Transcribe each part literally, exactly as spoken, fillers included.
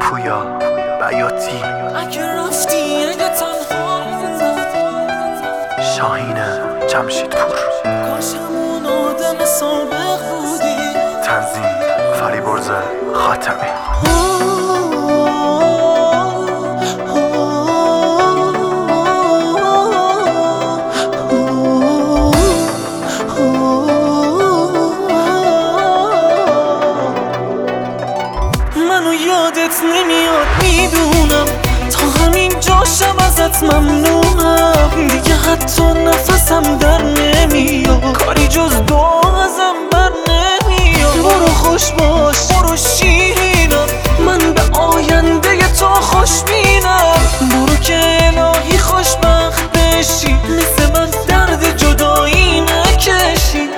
پویا بیاتی اگه رفتی اگه تنها شاهینه جمشیدپور کاش همون آدم سابق بودی. تنظیم فریبرز خاتمی. منو یادت نمیاد میدونم، تا همین جاشم ازت ممنونم. دیگه حتی نفسم در نمیاد، کاری جز دعا ازم بر نمیاد. برو خوش باش برو شیرینم، من به آینده تو خوشبینم. برو که الهی خوشبخت بشی، مثل من درد جدایی نکشی.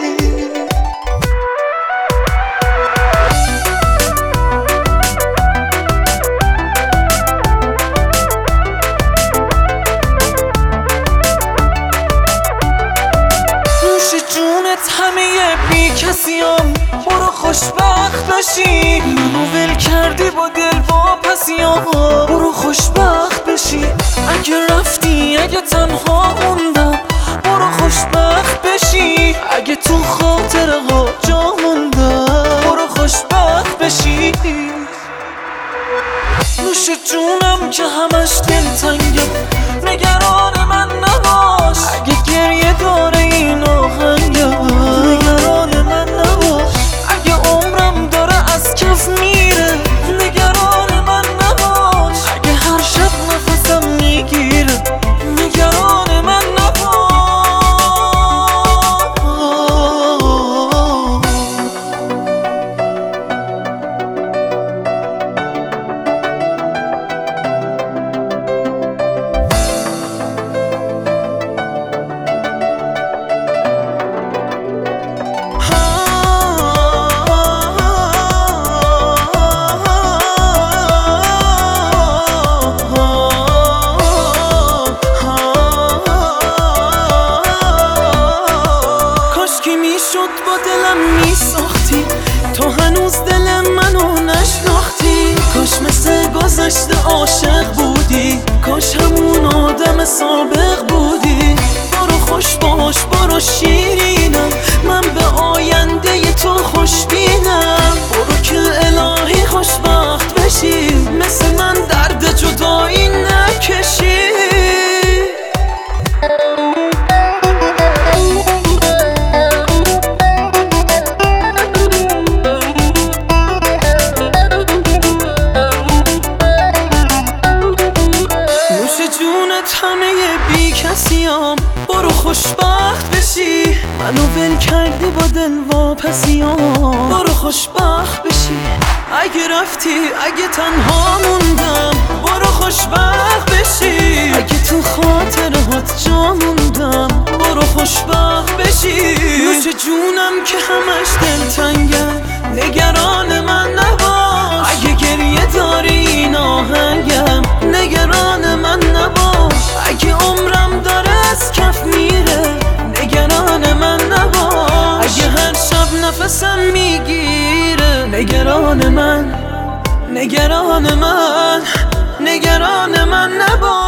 همه بی کسیم برو خوشبخت بشی. منو ول کردی با دل واپسیام، برو خوشبخت بشی. اگه رفتی اگه تنها موندم، برو خوشبخت بشی. اگه تو خاطره ها جا موندم، برو خوشبخت بشی. نوش جونم که همش دلتنگه، نگران من نباش. اگه گریه داره این آهنگم، نگران من نباش. اگه عمرم داره از کف میره، نگران من نباش. اگه هر شب نفسم میگیره، نگران من نباش. شد با دلم میساختی، تو هنوز دل منو نشناختی. کاش مثل گذشته عاشق بودی، کاش همون آدم سابق بودی. برو خوش باش برو شیرینم، من به آینده تو خوشبینم. برو که الهی خوشبخت بشی، مثل من درد جدایی نکشی. همه بی کسیام برو خوشبخت بشی. منو ول کردی با دل واپسیام، برو خوشبخت بشی. اگه رفتی اگه تنها موندم، برو خوشبخت بشی. اگه تو خاطره هات جا موندم، برو خوشبخت بشی. نوش جونم که همش دلتنگه، نگران من نباش. اگه گریه داری این آهنگم، نگران من نباش. اگه عمرم داره از کف میره، نگران من نباش. اگه هر شب نفسم میگیره، نگران من نگران من نگران من نباش.